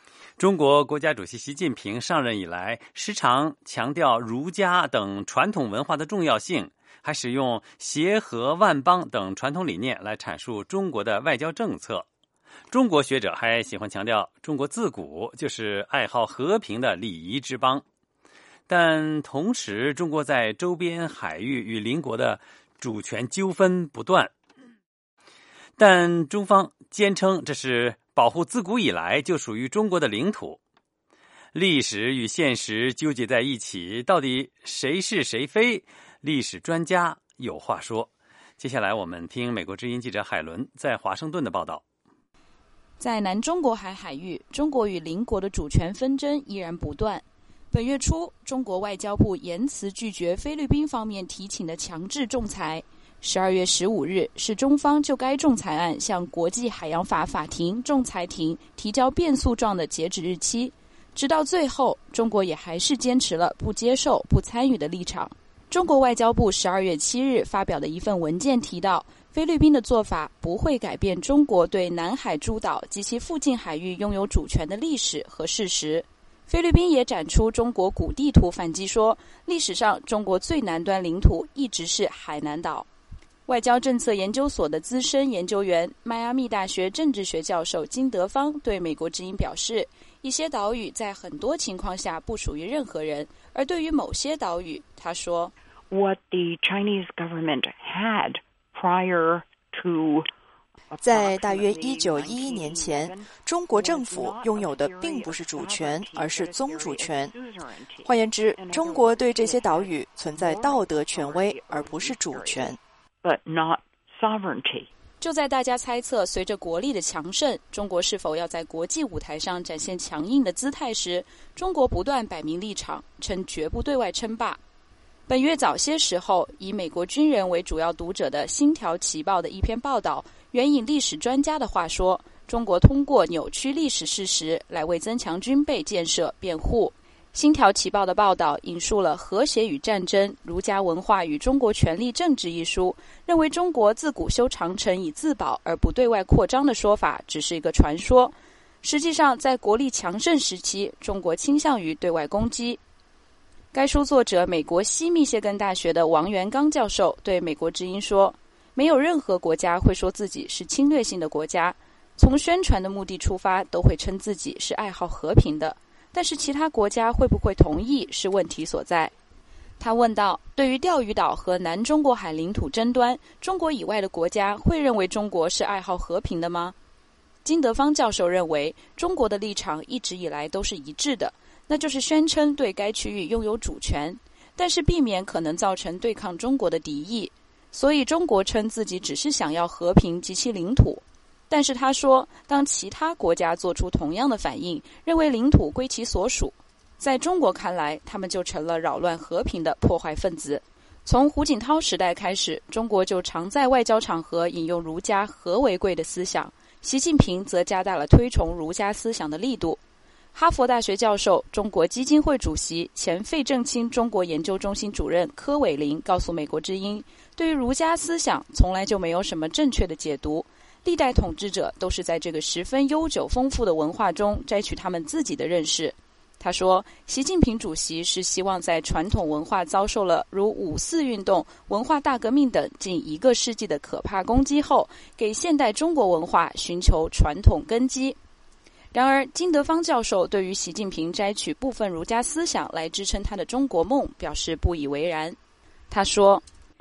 中国国家主席习近平上任以来，时常强调儒家等传统文化的重要性，还使用协和万邦等传统理念来阐述中国的外交政策。中国学者还喜欢强调，中国自古就是爱好和平的礼仪之邦。但同时，中国在周边海域与邻国的主权纠纷不断，但中方坚称这是保护自古以来就属于中国的领土。历史与现实纠结在一起，到底谁是谁非？历史专家有话说。接下来我们听美国之音记者海伦在华盛顿的报道。 在南中国海海域，中国与邻国的主权纷争依然不断。本月初，中国外交部严词拒绝菲律宾方面提请的强制仲裁。12月15日是中方就该仲裁案向国际海洋法法庭仲裁庭提交辩诉状的截止日期。直到最后，中国也还是坚持了不接受、不参与的立场。中国外交部12月7日发表的一份文件提到，菲律宾的做法不会改变中国对南海诸岛及其附近海域拥有主权的历史和事实。菲律宾也展出中国古地图，反击说，历史上中国最南端领土一直是海南岛。外交政策研究所的资深研究员、迈阿密大学政治学教授金德芳对美国之音表示，一些岛屿在很多情况下不属于任何人，而对于某些岛屿，他说 What the Chinese government had prior to 在大约1911年前，中国政府拥有的并不是主权，而是宗主权。换言之，中国对这些岛屿存在道德权威，而不是主权。 But not sovereignty. 就在大家猜测随着国力的强盛，中国是否要在国际舞台上展现强硬的姿态时，中国不断摆明立场，称绝不对外称霸。本月早些时候，以美国军人为主要读者的《星条旗报》的一篇报道，援引历史专家的话说，中国通过扭曲历史事实来为增强军备建设辩护。《星条旗报》的报道引述了《和谐与战争：儒家文化与中国权力政治》一书，认为中国自古修长城以自保而不对外扩张的说法只是一个传说。实际上，在国力强盛时期，中国倾向于对外攻击。该书作者美国西密歇根大学的王元刚教授对美国之音说，没有任何国家会说自己是侵略性的国家，从宣传的目的出发，都会称自己是爱好和平的，但是其他国家会不会同意是问题所在。他问道，对于钓鱼岛和南中国海领土争端，中国以外的国家会认为中国是爱好和平的吗？金德芳教授认为，中国的立场一直以来都是一致的，那就是宣称对该区域拥有主权，但是避免可能造成对抗中国的敌意，所以中国称自己只是想要和平及其领土。但是他说，当其他国家做出同样的反应，认为领土归其所属，在中国看来，他们就成了扰乱和平的破坏分子。从胡锦涛时代开始，中国就常在外交场合引用儒家和为贵的思想，习近平则加大了推崇儒家思想的力度。哈佛大学教授、中国基金会主席、前费正清中国研究中心主任柯伟林告诉美国之音，对于儒家思想从来就没有什么正确的解读，历代统治者都是在这个十分悠久丰富的文化中摘取他们自己的认识。他说，习近平主席是希望在传统文化遭受了如5·4运动、文化大革命等近1个世纪的可怕攻击后，给现代中国文化寻求传统根基。然而，金德芳教授对于习近平摘取部分儒家思想来支撑他的中国梦表示不以为然。他说，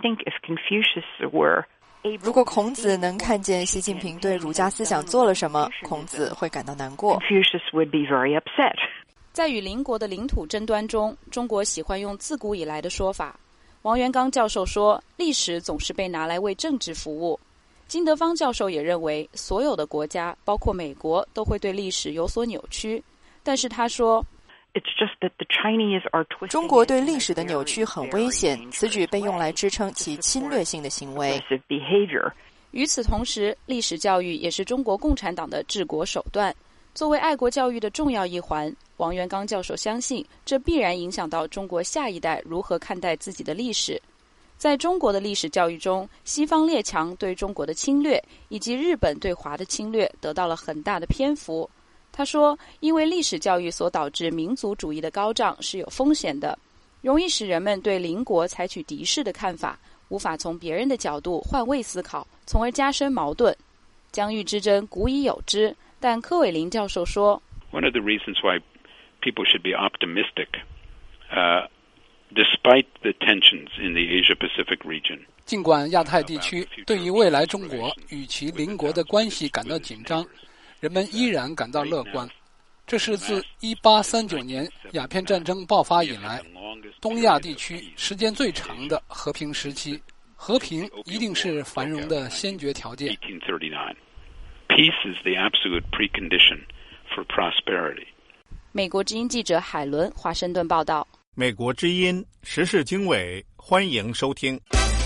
如果孔子能看见习近平对儒家思想做了什么，孔子会感到难过。 在与邻国的领土争端中，中国喜欢用自古以来的说法。王元刚教授说，历史总是被拿来为政治服务。金德芳教授也认为，所有的国家，包括美国，都会对历史有所扭曲。但是他说， 中国对历史的扭曲很危险，此举被用来支撑其侵略性的行为。 与此同时，历史教育也是中国共产党的治国手段。作为爱国教育的重要一环，王元刚教授相信，这必然影响到中国下一代如何看待自己的历史。在中国的历史教育中，西方列强对中国的侵略以及日本对华的侵略得到了很大的篇幅。 他说，因为历史教育所导致民族主义的高涨是有风险的，容易使人们对邻国采取敌视的看法，无法从别人的角度换位思考，从而加深矛盾。疆域之争古已有之，但柯伟林教授说 One of the reasons why people should be optimistic, despite the tensions in the Asia-Pacific region. 尽管亚太地区对于未来中国与其邻国的关系感到紧张，人们依然感到乐观。这是自1839年鸦片战争爆发以来，东亚地区时间最长的和平时期。和平一定是繁荣的先决条件。 Peace is the absolute precondition for prosperity. 美国之音记者海伦华盛顿报道。 美国之音时事经纬，欢迎收听。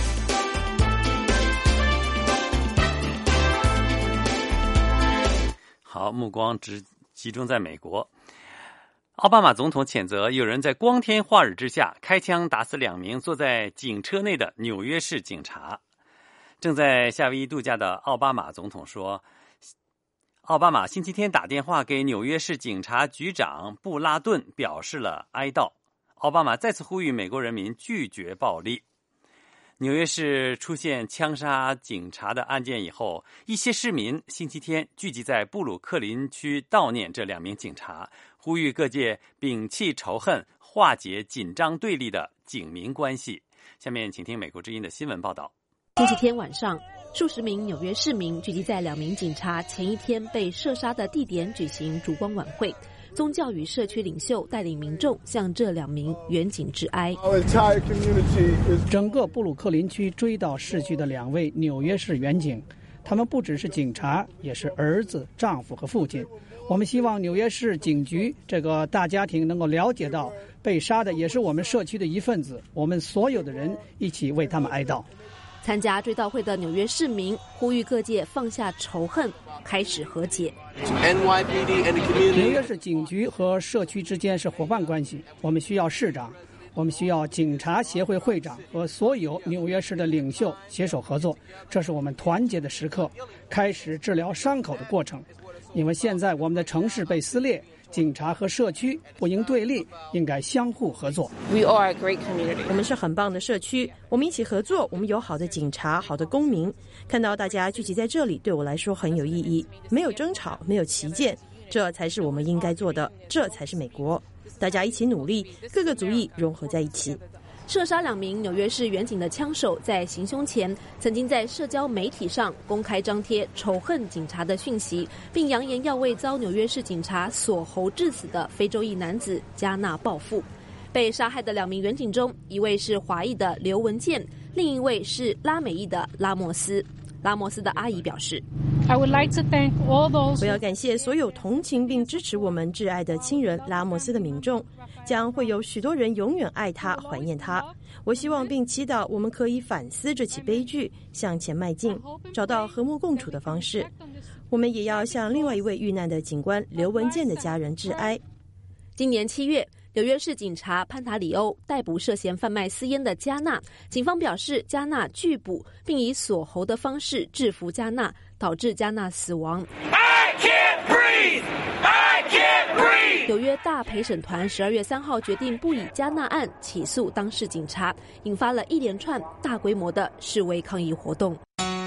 好，目光集中在美国。奥巴马总统谴责有人在光天化日之下开枪打死2名坐在警车内的纽约市警察。正在夏威夷度假的奥巴马总统说，奥巴马星期天打电话给纽约市警察局长布拉顿表示了哀悼。奥巴马再次呼吁美国人民拒绝暴力。纽约市出现枪杀警察的案件以后，一些市民星期天聚集在布鲁克林区悼念这2名警察，呼吁各界摒弃仇恨，化解紧张对立的警民关系。下面请听美国之音的新闻报道。 星期天晚上，数十名纽约市民聚集在2名警察前一天被射杀的地点举行烛光晚会。宗教与社区领袖带领民众向这2名远警致哀。 整个布鲁克林区追悼逝去的2位纽约市远警，他们不只是警察，也是儿子、丈夫和父亲。我们希望纽约市警局这个大家庭能够了解到，被杀的也是我们社区的一份子，我们所有的人一起为他们哀悼。 参加追悼会的纽约市民呼吁各界放下仇恨，开始和解。 纽约市警局和社区之间是伙伴关系，我们需要市长，我们需要警察协会会长和所有纽约市的领袖携手合作，这是我们团结的时刻，开始治疗伤口的过程。因为现在我们的城市被撕裂，警察和社区不应对立，应该相互合作。 We are a great community. 我们是很棒的社区，我们一起合作，我们有好的警察，好的公民。看到大家聚集在这里，对我来说很有意义。没有争吵，没有歧见，这才是我们应该做的，这才是美国。大家一起努力，各个族裔融合在一起。射杀2名纽约市远警的枪手在行凶前曾经在社交媒体上公开张贴仇恨警察的讯息，并扬言要为遭纽约市警察锁喉致死的非洲裔男子加纳报复。被杀害的2名远警中，一位是华裔的刘文健，另一位是拉美裔的拉莫斯。拉莫斯的阿姨表示， I would like to thank all those 我要感谢所有同情并支持我们挚爱的亲人拉莫斯的民众，将会有许多人永远爱他，怀念他。我希望并祈祷我们可以反思这起悲剧，向前迈进，找到和睦共处的方式。我们也要向另外一位遇难的警官刘文健的家人致哀。今年7月，纽约市警察潘塔里欧逮捕涉嫌贩卖私烟的加纳，警方表示加纳拒捕，并以锁喉的方式制服加纳，导致加纳死亡。I can't breathe! I can't breathe! 纽约大陪审团12月3号决定不以加纳案起诉当事警察，引发了一连串大规模的示威抗议活动。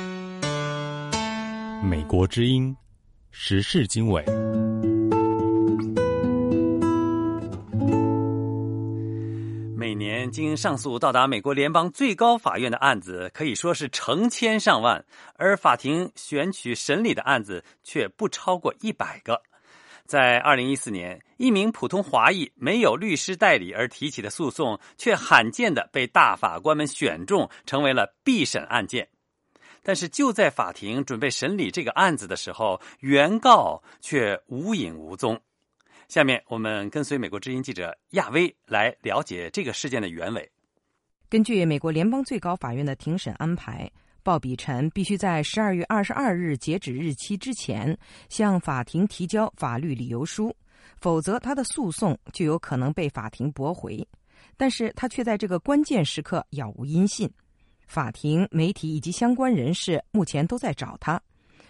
美国之音时事经纬。 每年经上诉到达美国联邦最高法院的案子可以说是成千上万，而法庭选取审理的案子却不超过100个。在2014年，一名普通华裔没有律师代理而提起的诉讼，却罕见地被大法官们选中，成为了必审案件。但是就在法庭准备审理这个案子的时候，原告却无影无踪。下面我们跟随美国之音记者亚薇来了解这个事件的原委。 根据美国联邦最高法院的庭审安排，鲍比陈必须在12月22日截止日期之前向法庭提交法律理由书，否则他的诉讼就有可能被法庭驳回。但是他却在这个关键时刻杳无音信。法庭、媒体以及相关人士目前都在找他。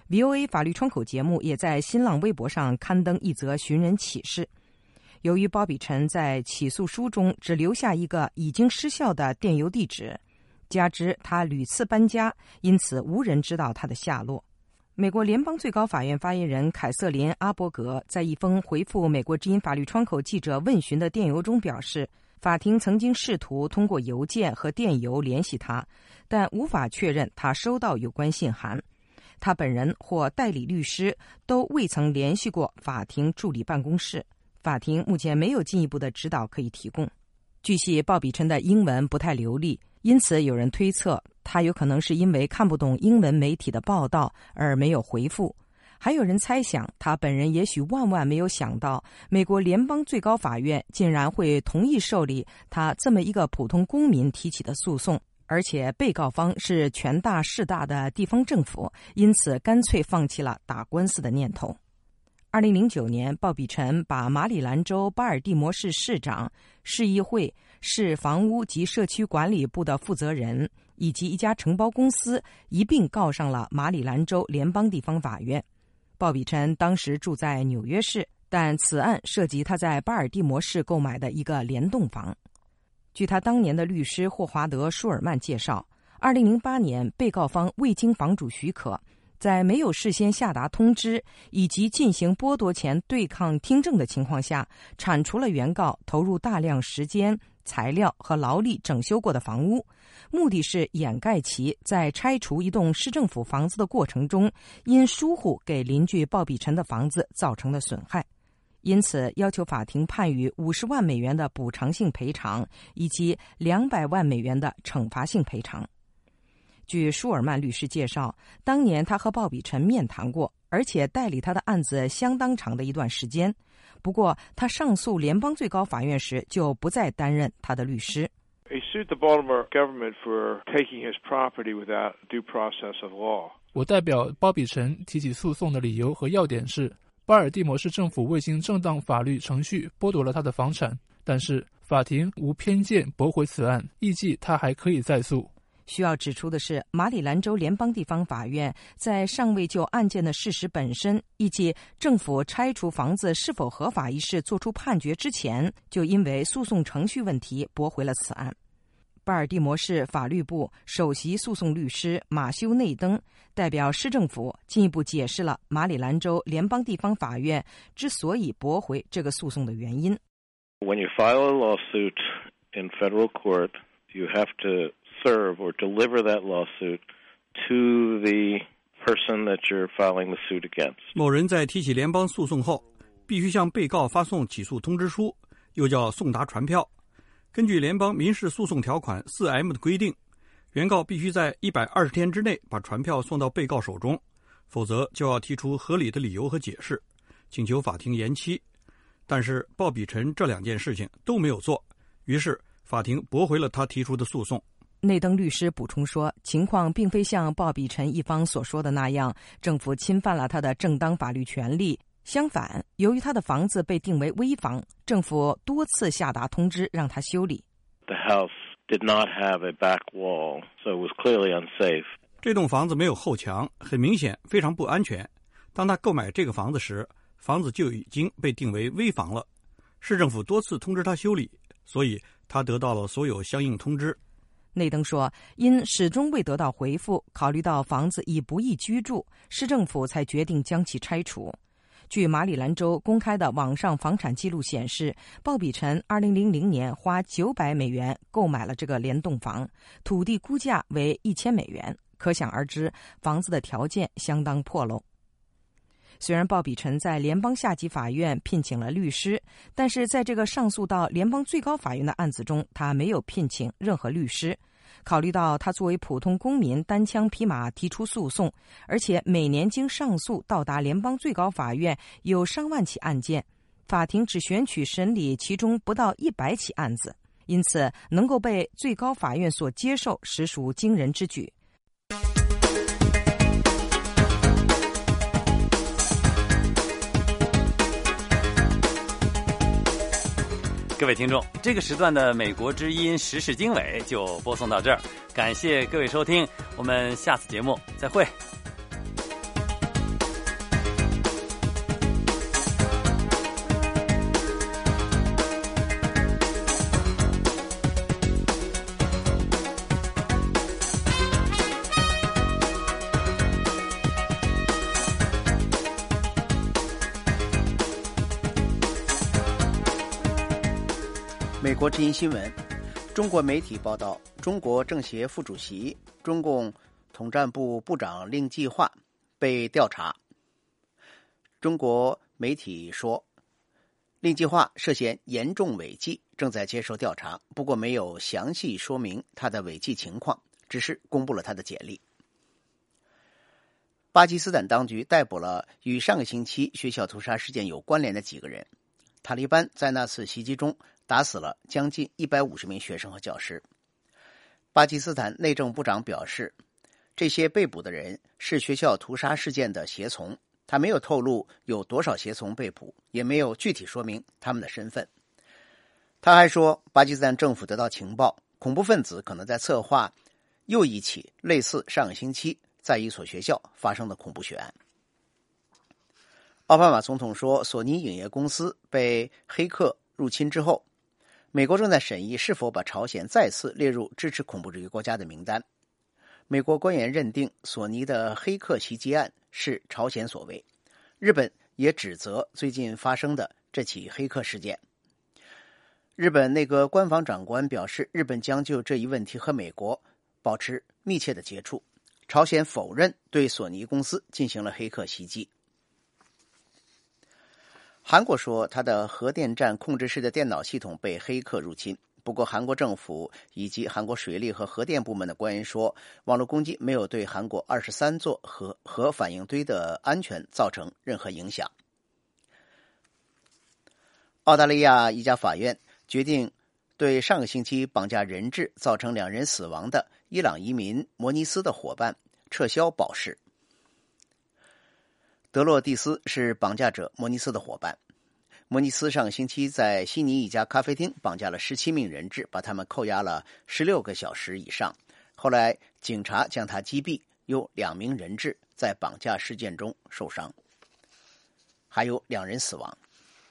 VOA 法律窗口节目也在新浪微博上刊登一则寻人启事。由于鲍比陈在起诉书中只留下一个已经失效的电邮地址，加之他屡次搬家，因此无人知道他的下落。美国联邦最高法院发言人凯瑟琳·阿伯格在一封回复美国之音法律窗口记者问询的电邮中表示，法庭曾经试图通过邮件和电邮联系他，但无法确认他收到有关信函。他本人或代理律师都未曾联系过法庭助理办公室，法庭目前没有进一步的指导可以提供。据悉，鲍比陈的英文不太流利，因此有人推测他有可能是因为看不懂英文媒体的报道而没有回复。还有人猜想，他本人也许万万没有想到，美国联邦最高法院竟然会同意受理他这么一个普通公民提起的诉讼，而且被告方是权大势大的地方政府，因此干脆放弃了打官司的念头。2009年，鲍比陈把马里兰州巴尔的摩市市长、市议会、市房屋及社区管理部的负责人以及一家承包公司一并告上了马里兰州联邦地方法院。鲍比陈当时住在纽约市，但此案涉及他在巴尔的摩市购买的一个联动房。据他当年的律师霍华德·舒尔曼介绍，2008年被告方未经房主许可，在没有事先下达通知以及进行剥夺前对抗听证的情况下，铲除了原告投入大量时间、材料和劳力整修过的房屋，目的是掩盖其在拆除一栋市政府房子的过程中因疏忽给邻居鲍比陈的房子造成的损害。因此要求法庭判予50万美元的补偿性赔偿以及200万美元的惩罚性赔偿。据舒尔曼律师介绍，当年他和鲍比陈面谈过，而且代理他的案子相当长的一段时间。不过他上诉联邦最高法院时就不再担任他的律师。 He sued the Baltimore government for taking his property without due process of law. 我代表鲍比陈提起诉讼的理由和要点是，巴尔的摩市政府未经正当法律程序剥夺了他的房产，但是法庭无偏见驳回此案，预计他还可以再诉。 需要指出的是，马里兰州联邦地方法院在尚未就案件的事实本身以及政府拆除房子是否合法一事作出判决之前，就因为诉讼程序问题驳回了此案。巴尔的摩市法律部首席诉讼律师马修内登代表市政府进一步解释了马里兰州联邦地方法院之所以驳回这个诉讼的原因。 When you file a lawsuit in federal court, you have to serve or deliver that lawsuit to the person that you're filing the suit against. 某人在提起联邦诉讼后，必须向被告发送起诉通知书，又叫送达传票。根据联邦民事诉讼条款 4M 的规定，原告必须在120天之内把传票送到被告手中，否则就要提出合理的理由和解释，请求法庭延期。但是鲍比陈这两件事情都没有做，于是法庭驳回了他提出的诉讼。 内登律师补充说，情况并非像鲍比陈一方所说的那样，政府侵犯了他的正当法律权利。相反，由于他的房子被定为危房，政府多次下达通知让他修理。 The house did not have a back wall, so it was clearly unsafe. 这栋房子没有后墙，很明显非常不安全。当他购买这个房子时，房子就已经被定为危房了。市政府多次通知他修理，所以他得到了所有相应通知。 内登说，因始终未得到回复，考虑到房子已不易居住，市政府才决定将其拆除。据马里兰州公开的网上房产记录显示，鲍比陈2000年花900美元购买了这个联动房，土地估价为1000美元，可想而知，房子的条件相当破漏。虽然鲍比陈在联邦下级法院聘请了律师，但是在这个上诉到联邦最高法院的案子中，他没有聘请任何律师。考虑到他作为普通公民单枪匹马提出诉讼，而且每年经上诉到达联邦最高法院有上万起案件，法庭只选取审理其中不到100起案子，因此能够被最高法院所接受实属惊人之举。 各位听众，这个时段的美国之音时事经纬就播送到这儿，感谢各位收听，我们下次节目再会。 美国之音新闻，中国媒体报道，中国政协副主席、中共统战部部长令计划被调查。中国媒体说，令计划涉嫌严重违纪，正在接受调查，不过没有详细说明他的违纪情况，只是公布了他的简历。巴基斯坦当局逮捕了与上个星期学校屠杀事件有关联的几个人。塔利班在那次袭击中打死了将近150名学生和教师。巴基斯坦内政部长表示，这些被捕的人是学校屠杀事件的胁从，他没有透露有多少胁从被捕，也没有具体说明他们的身份。他还说，巴基斯坦政府得到情报，恐怖分子可能在策划又一起类似上个星期在一所学校发生的恐怖血案。奥巴马总统说，索尼影业公司被黑客入侵之后，美国正在审议是否把朝鲜再次列入支持恐怖主义国家的名单。美国官员认定索尼的黑客袭击案是朝鲜所为，日本也指责最近发生的这起黑客事件。日本内阁官房长官表示，日本将就这一问题和美国保持密切的接触。朝鲜否认对索尼公司进行了黑客袭击。韩国说，它的核电站控制室的电脑系统被黑客入侵。不过，韩国政府以及韩国水利和核电部门的官员说，网络攻击没有对韩国23座核反应堆的安全造成任何影响。澳大利亚一家法院决定对上个星期绑架人质造成2人死亡的伊朗移民摩尼斯的伙伴撤销保释。德洛蒂斯是绑架者摩尼斯的伙伴。摩尼斯上个星期在悉尼一家咖啡厅绑架了17名人质，把他们扣押了16个小时以上。后来警察将他击毙，有2名人质在绑架事件中受伤，还有2人死亡。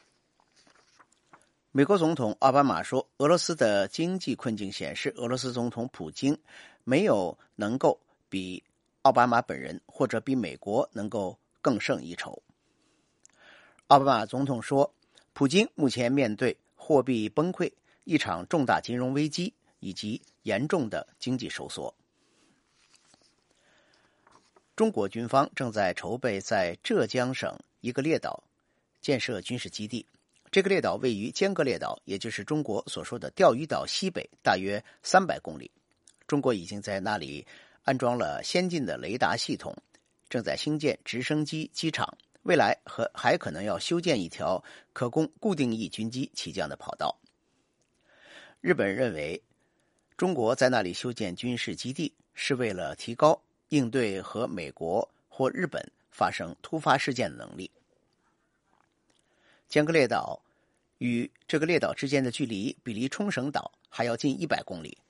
美国总统奥巴马说，俄罗斯的经济困境显示，俄罗斯总统普京没有能够比奥巴马本人或者比美国能够更胜一筹。奥巴马总统说，普京目前面对货币崩溃、一场重大金融危机以及严重的经济收缩。中国军方正在筹备在浙江省一个列岛建设军事基地，这个列岛位于尖阁列岛，也就是中国所说的钓鱼岛西北大约300公里。中国已经在那里安装了先进的雷达系统，正在兴建直升机机场，未来还可能要修建一条可供固定翼军机起降的跑道。日本认为，中国在那里修建军事基地是为了提高应对和美国或日本发生突发事件的能力。尖阁列岛与这个列岛之间的距离比离冲绳岛还要近100公里。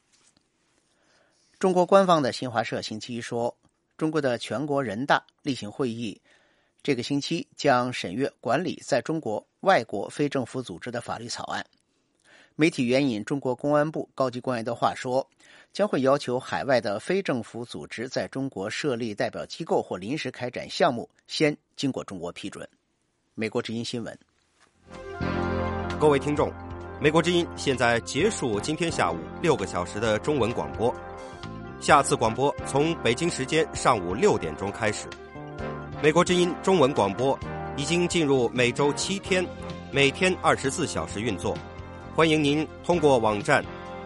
中国官方的新华社星期一说，中国的全国人大例行会议这个星期将审阅管理在中国外国非政府组织的法律草案。媒体援引中国公安部高级官员的话说，将会要求海外的非政府组织在中国设立代表机构或临时开展项目，先经过中国批准。美国之音新闻。 各位听众，美国之音现在结束今天下午6个小时的中文广播，下次广播从北京时间上午6点钟开始。美国之音中文广播已经进入每周7天，每天24小时运作。欢迎您通过网站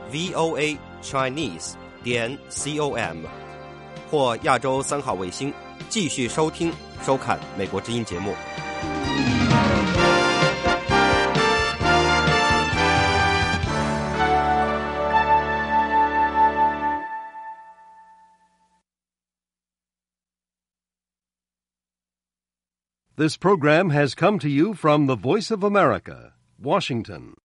voachinese.com 或亚洲3号卫星继续收听收看美国之音节目。 This program has come to you from the Voice of America, Washington.